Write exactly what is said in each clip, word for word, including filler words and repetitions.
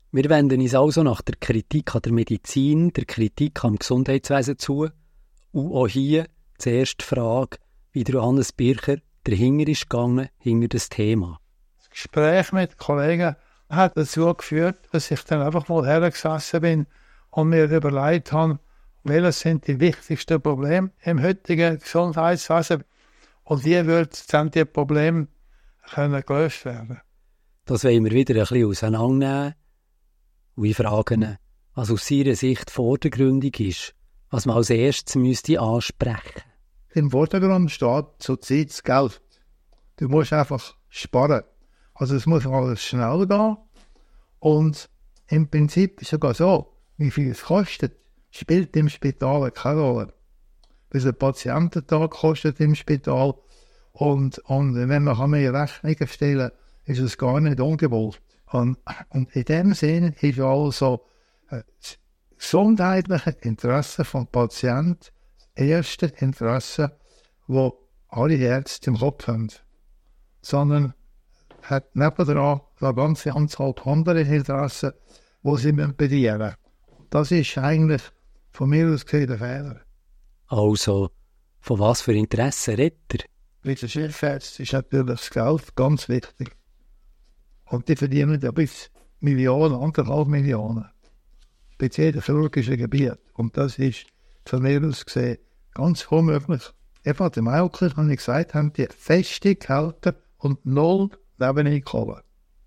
Wir wenden uns also nach der Kritik an der Medizin, der Kritik am Gesundheitswesen zu. Und auch hier zuerst die Frage, wie der Johannes Bircher dahinter ist gegangen, hinter das Thema. Das Gespräch mit Kollegen hat dazu geführt, dass ich dann einfach mal hergesessen bin und mir überlegt habe, welches sind die wichtigsten Probleme im heutigen Gesundheitswesen und wie wird dann die Probleme können gelöst werden. Das wollen wir wieder ein bisschen auseinandernehmen. Und ich frage ihn, was aus seiner Sicht vordergründig ist, was man als erstes müsste ansprechen. Im Vordergrund steht zurzeit das Geld. Du musst einfach sparen. Also es muss alles schnell gehen. Und im Prinzip ist es sogar so, wie viel es kostet, spielt im Spital keine Rolle. Bis ein Patiententag kostet im Spital. Und, und wenn man mehr Rechnungen stellen kann, ist es gar nicht ungewollt. Und, und in dem Sinne ist also äh, das gesundheitliche Interesse des Patienten das erste Interesse, das alle Ärzte im Kopf haben. Sondern hat nebenan eine ganze Anzahl andere Interessen, die sie bedienen müssen. Das ist eigentlich von mir aus gesehen der Fehler. Also, von was für Interessen redet er? Bei den Chefärzten ist natürlich das Geld ganz wichtig. Und die verdienen ja bis Millionen, anderthalb Millionen. Speziell im chirurgischen Gebiet. Und das ist von mir aus gesehen ganz unmöglich. Eben dem Maukler habe ich gesagt, haben die feste Gehälter und null Nebeneinkommen.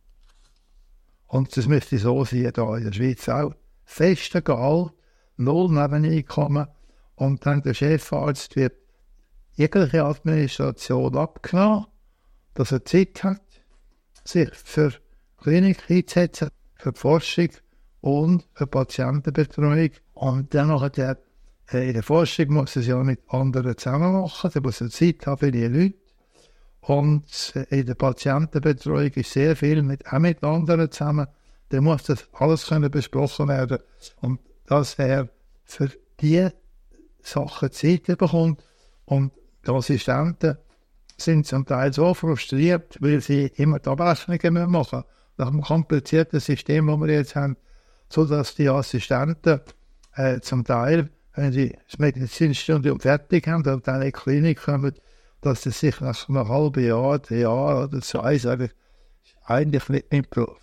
Und das müsste so sein, hier in der Schweiz auch. Feste Gehalt, null Nebeneinkommen. Und dann der Chefarzt wird jegliche Administration abgenommen, dass er Zeit hat, sich für Klinik einzusetzen, für Forschung und für Patientenbetreuung. Und dann noch der, äh, in der Forschung muss er es ja mit anderen zusammen machen, da muss er Zeit haben für die Leute. Und äh, in der Patientenbetreuung ist sehr viel mit, auch mit anderen zusammen. Da muss das alles können besprochen werden. Und dass er für diese Sachen Zeit bekommt. Und die Assistenten sind zum Teil so frustriert, weil sie immer die Abrechnungen machen müssen. Nach dem komplizierten System, das wir jetzt haben, sodass die Assistenten äh, zum Teil, wenn sie das Medizinstudium fertig haben und dann in die Klinik kommen, dass sie sich nach einem halben Jahr, ein Jahr oder zwei sagen, eigentlich nicht im Beruf.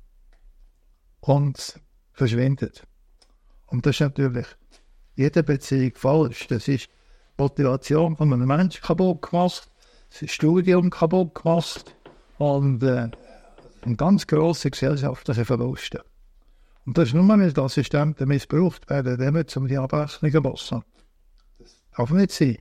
Und verschwindet. Und das ist natürlich jede Beziehung falsch. Das ist die Motivation von einem Menschen kaputt gemacht, das Studium kaputt gemacht und äh, ein ganz grosser gesellschaftlicher Verlust. Und das ist nur, wenn die Assistenten missbraucht werden, dann um die Abrechnungen zu machen. Das darf nicht sein.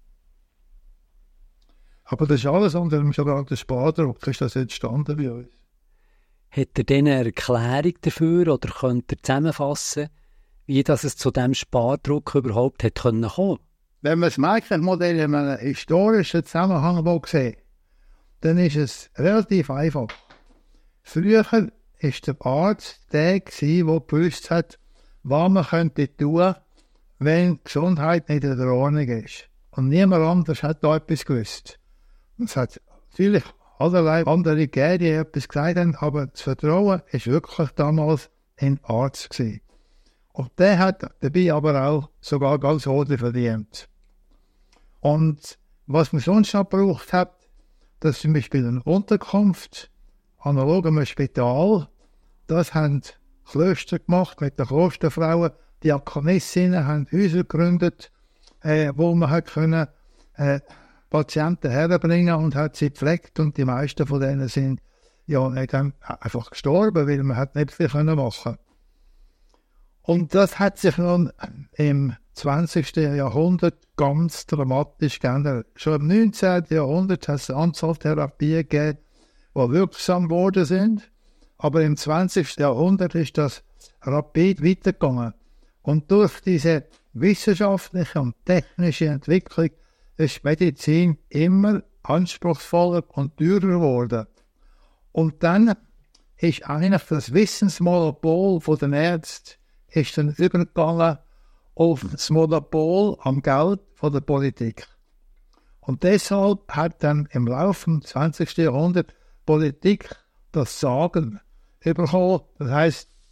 Aber das ist alles unter dem sogenannten Spardruck, ist das entstanden bei uns. Hat er denn eine Erklärung dafür oder könnte er zusammenfassen, wie das es zu diesem Spardruck überhaupt hat kommen können? Wenn man das Merkel-Modell in einem historischen Zusammenhang sieht, dann ist es relativ einfach. Früher war der Arzt der, der gewusst hat, was man könnte tun, wenn die Gesundheit nicht in der Ordnung ist. Und niemand anders hat da etwas gewusst. Es hat natürlich allerlei andere gegeben, die etwas gesagt haben, aber das Vertrauen war wirklich damals in den Arzt gewesen. Und der hat dabei aber auch sogar ganz ordentlich verdient. Und was man sonst noch gebraucht hat, das ist zum Beispiel eine Unterkunft, analog einem Spital. Das haben Klöster gemacht mit den Klosterfrauen. Die Diakonissinnen haben Häuser gegründet, äh, wo man hat können, äh, Patienten herbringen und hat sie gepflegt. Und die meisten von denen sind ja nicht einfach gestorben, weil man hat nicht viel können machen. Und das hat sich nun im zwanzigsten Jahrhundert ganz dramatisch geändert. Schon im neunzehnten Jahrhundert hat es eine Anzahl Therapien gegeben, die wirksam geworden sind. Aber im zwanzigsten Jahrhundert ist das rapid weitergegangen. Und durch diese wissenschaftliche und technische Entwicklung ist die Medizin immer anspruchsvoller und teurer geworden. Und dann ist eigentlich das Wissensmonopol von den Ärzten ist dann übergegangen auf das Monopol am Geld von der Politik. Und deshalb hat dann im Laufe des zwanzigsten Jahrhunderts Politik das Sagen bekommen. Das heisst,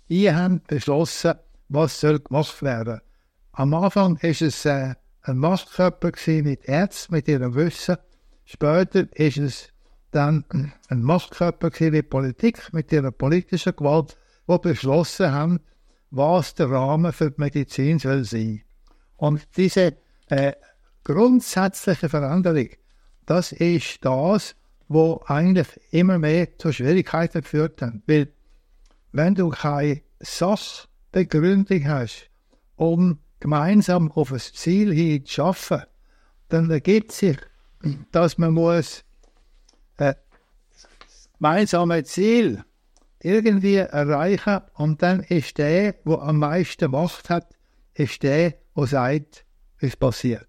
die haben beschlossen, was soll gemacht werden. Am Anfang war es äh, ein Mastkörper mit Ärzten, mit ihrem Wissen. Später ist es dann ein Machtkörper mit Politik, mit ihrer politischen Gewalt, die beschlossen haben, was der Rahmen für die Medizin soll sein. Und diese äh, grundsätzliche Veränderung, das ist das, was eigentlich immer mehr zu Schwierigkeiten geführt hat. Weil, wenn du keine Sachbegründung hast, um gemeinsam auf ein Ziel hin zu arbeiten, dann ergibt sich, dass man muss äh, das gemeinsame Ziel irgendwie erreichen und dann ist der, der am meisten Macht hat, ist der, der sagt, was passiert.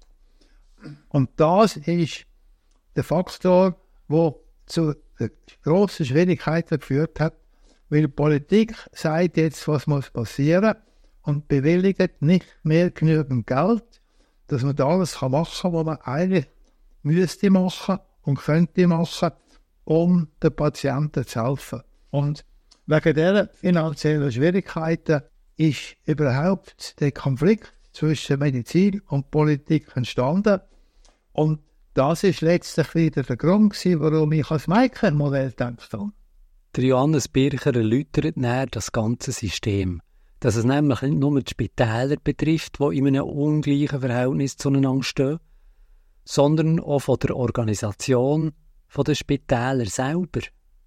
Und das ist der Faktor, der zu grossen Schwierigkeiten geführt hat, weil die Politik sagt jetzt, was muss passieren und bewilligt nicht mehr genügend Geld, dass man da alles machen kann, was man eigentlich müsste machen und könnte machen, um den Patienten zu helfen. Und wegen dieser finanziellen Schwierigkeiten ist überhaupt der Konflikt zwischen Medizin und Politik entstanden. Und das ist letztlich wieder der Grund, warum ich als Meiker-Modell gedacht habe. Der Johannes Bircher erläutert näher das ganze System, dass es nämlich nicht nur die Spitäler betrifft, die in einem ungleichen Verhältnis zueinander stehen, sondern auch von der Organisation der Spitäler selber.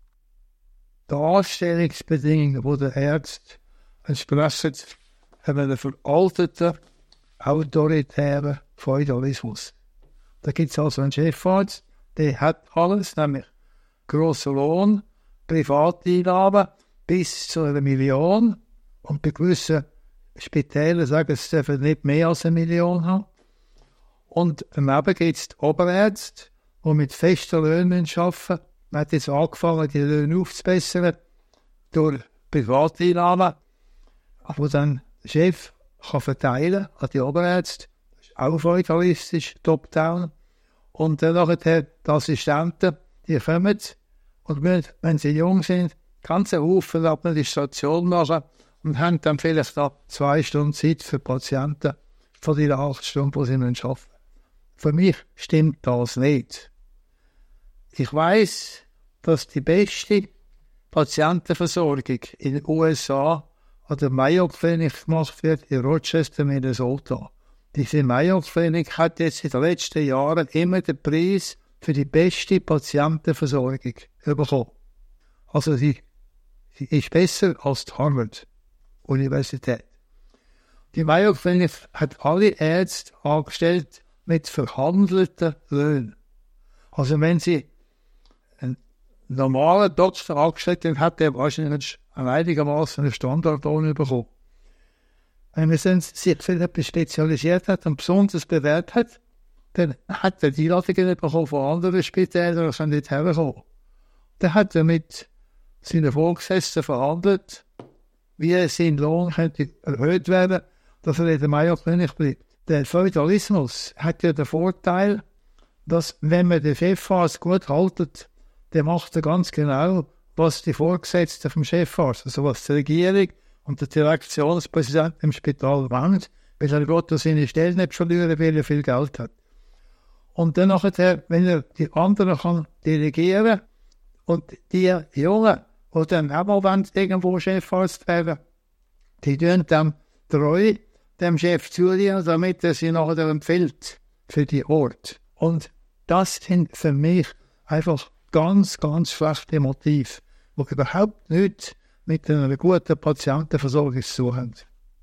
Die Anstellungsbedingungen der Ärzte entsprechen einem veralteten, autoritären Feudalismus. Da gibt es also einen Chefarzt, der hat alles, nämlich grossen Lohn, Privateinnahmen bis zu einer Million. Und bei gewissen Spitälern sagen, sie dürfen nicht mehr als eine Million haben. Und daneben gibt es die Oberärzte, die mit festen Löhnen arbeiten. Man hat jetzt angefangen, die Löhne aufzubessern durch Privateinnahmen, wo dann der Chef kann verteilen an die Oberärzte. Das ist auch feudalistisch, top-down. Und dann nachher die Assistenten, die kommen und müssen, wenn sie jung sind, ganze Haufen Administration machen und haben dann vielleicht noch zwei Stunden Zeit für Patienten von den acht Stunden, die sie arbeiten müssen. Für mich stimmt das nicht. Ich weiss, dass die beste Patientenversorgung in den U S A an der Mayo Clinic gemacht wird, in Rochester, Minnesota. Diese Mayo Clinic hat jetzt in den letzten Jahren immer den Preis für die beste Patientenversorgung bekommen. Also sie, sie ist besser als die Harvard-Universität. Die Mayo Clinic hat alle Ärzte angestellt mit verhandelten Löhnen. Also wenn sie einen normalen Doktor angestellt haben, hat er wahrscheinlich einen einigermaßen einen Standardlohn bekommen. Wenn man sich für etwas spezialisiert hat und besonders bewährt hat, dann hat er die Einladungen bekommen von anderen Spitälern, die sind nicht hergekommen. Dann hat er mit seinen Vorgesetzten verhandelt, wie sein Lohn könnte erhöht werden, dass er in der Mayo Clinic bleibt. Der Feudalismus hat ja den Vorteil, dass, wenn man den Chefarzt gut haltet, der macht er ganz genau, was die Vorgesetzten vom Chefarzt, also was die Regierung und der Direktionspräsident im Spital wollen, weil er Gott seine Stelle nicht verlieren, weil er viel Geld hat. Und dann nachher, wenn er die anderen kann delegieren und die Jungen, die dann auch mal wollen, irgendwo Chefarzt werden, die tun dann treu dem Chef zudienen, damit er sie nachher empfiehlt für die Ort. Und das sind für mich einfach ganz, ganz schlechte Motive, die überhaupt nichts mit einer guten Patientenversorgung zu tun haben.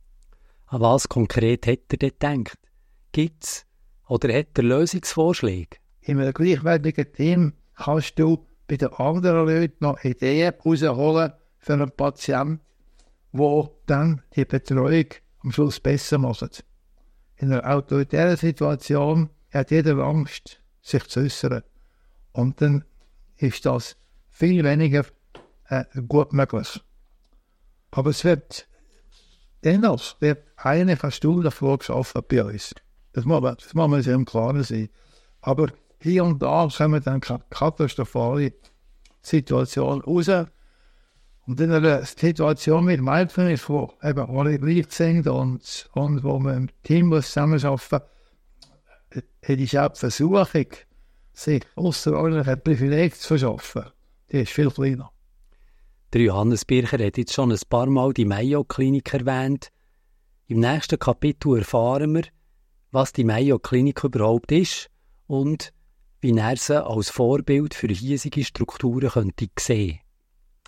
An was konkret hat er denn gedacht? Gibt es oder hat er Lösungsvorschläge? In einem gleichwertigen Team kannst du bei den anderen Leuten noch Ideen rausholen für einen Patienten, der dann die Betreuung am Schluss besser macht. In einer autoritären Situation hat jeder Angst, sich zu äußern. Und dann ist das viel weniger äh, gut möglich. Aber es wird dennoch wird eine erstaunlich vorgeschaffen bei uns. Das muss man, das muss man sich im Klaren sein. Aber hier und da kommen dann katastrophale Situationen raus. Und in einer Situation mit Mädchen ist, wo eben alle gleich sind und, und wo man im Team muss zusammenarbeiten muss, ist auch die Versuchung, sich ausserordentliche Privileg zu verschaffen. Die ist viel kleiner. Der Johannes Bircher hat jetzt schon ein paar Mal die Mayo-Klinik erwähnt. Im nächsten Kapitel erfahren wir, was die Mayo-Klinik überhaupt ist und wie er sie als Vorbild für hiesige Strukturen könnte sehen.